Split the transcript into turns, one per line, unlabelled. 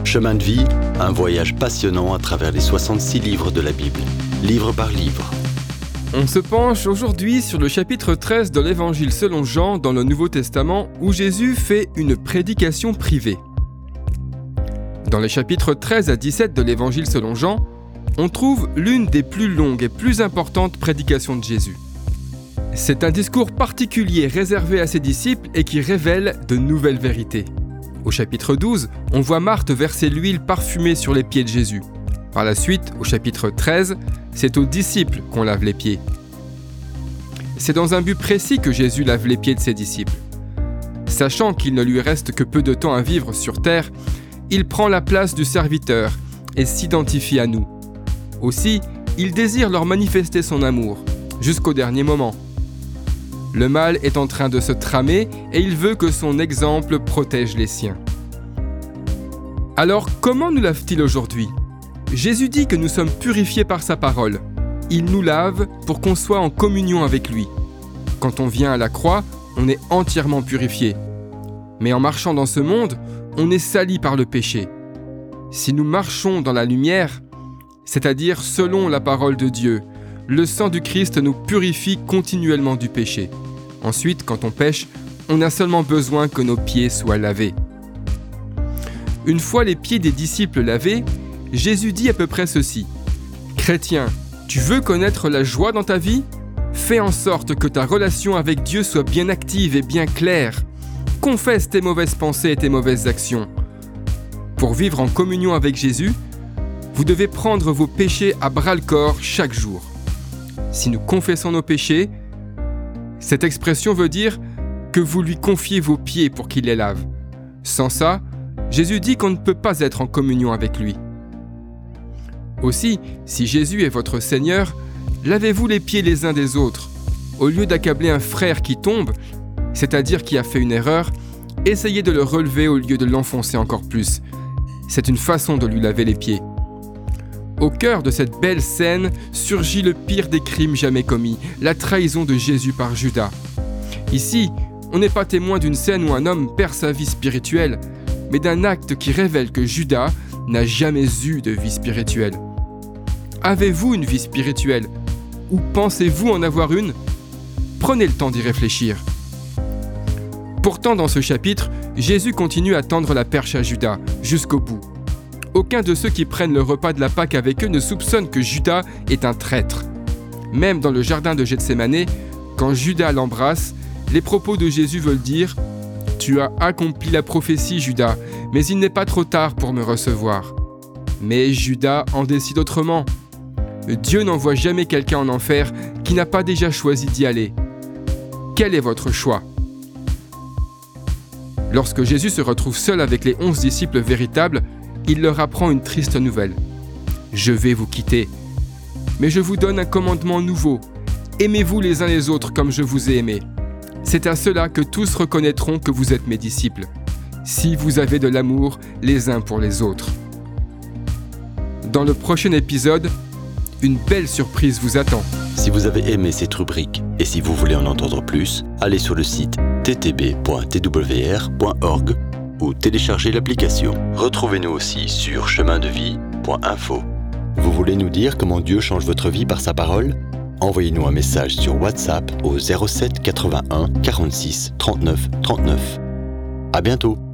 Chemin de vie, un voyage passionnant à travers les 66 livres de la Bible, livre par livre.
On se penche aujourd'hui sur le chapitre 13 de l'Évangile selon Jean dans le Nouveau Testament où Jésus fait une prédication privée. Dans les chapitres 13 à 17 de l'Évangile selon Jean, on trouve l'une des plus longues et plus importantes prédications de Jésus. C'est un discours particulier réservé à ses disciples et qui révèle de nouvelles vérités. Au chapitre 12, on voit Marthe verser l'huile parfumée sur les pieds de Jésus. Par la suite, au chapitre 13, c'est aux disciples qu'on lave les pieds. C'est dans un but précis que Jésus lave les pieds de ses disciples. Sachant qu'il ne lui reste que peu de temps à vivre sur terre, il prend la place du serviteur et s'identifie à nous. Aussi, il désire leur manifester son amour, jusqu'au dernier moment. Le mal est en train de se tramer et il veut que son exemple protège les siens. Alors, comment nous lave-t-il aujourd'hui ? Jésus dit que nous sommes purifiés par sa parole. Il nous lave pour qu'on soit en communion avec lui. Quand on vient à la croix, on est entièrement purifié. Mais en marchant dans ce monde, on est sali par le péché. Si nous marchons dans la lumière, c'est-à-dire selon la parole de Dieu, le sang du Christ nous purifie continuellement du péché. Ensuite, quand on pêche, on a seulement besoin que nos pieds soient lavés. Une fois les pieds des disciples lavés, Jésus dit à peu près ceci : « Chrétien, tu veux connaître la joie dans ta vie ? Fais en sorte que ta relation avec Dieu soit bien active et bien claire. Confesse tes mauvaises pensées et tes mauvaises actions. Pour vivre en communion avec Jésus, vous devez prendre vos péchés à bras-le-corps chaque jour. Si nous confessons nos péchés, cette expression veut dire que vous lui confiez vos pieds pour qu'il les lave. Sans ça, Jésus dit qu'on ne peut pas être en communion avec lui. Aussi, si Jésus est votre Seigneur, lavez-vous les pieds les uns des autres. Au lieu d'accabler un frère qui tombe, c'est-à-dire qui a fait une erreur, essayez de le relever au lieu de l'enfoncer encore plus. C'est une façon de lui laver les pieds. Au cœur de cette belle scène surgit le pire des crimes jamais commis, la trahison de Jésus par Judas. Ici, on n'est pas témoin d'une scène où un homme perd sa vie spirituelle, mais d'un acte qui révèle que Judas n'a jamais eu de vie spirituelle. Avez-vous une vie spirituelle ? Ou pensez-vous en avoir une ? Prenez le temps d'y réfléchir. Pourtant, dans ce chapitre, Jésus continue à tendre la perche à Judas, jusqu'au bout. Aucun de ceux qui prennent le repas de la Pâque avec eux ne soupçonne que Judas est un traître. Même dans le jardin de Gethsémanée, quand Judas l'embrasse, les propos de Jésus veulent dire « Tu as accompli la prophétie, Judas, mais il n'est pas trop tard pour me recevoir. » Mais Judas en décide autrement. Dieu n'envoie jamais quelqu'un en enfer qui n'a pas déjà choisi d'y aller. Quel est votre choix ? Lorsque Jésus se retrouve seul avec les 11 disciples véritables, il leur apprend une triste nouvelle. « Je vais vous quitter, mais je vous donne un commandement nouveau. Aimez-vous les uns les autres comme je vous ai aimés. C'est à cela que tous reconnaîtront que vous êtes mes disciples, si vous avez de l'amour les uns pour les autres. » Dans le prochain épisode, une belle surprise vous attend.
Si vous avez aimé cette rubrique et si vous voulez en entendre plus, allez sur le site ttb.twr.org ou téléchargez l'application. Retrouvez-nous aussi sur chemindevie.info. Vous voulez nous dire comment Dieu change votre vie par sa parole ? Envoyez-nous un message sur WhatsApp au 07 81 46 39 39. À bientôt.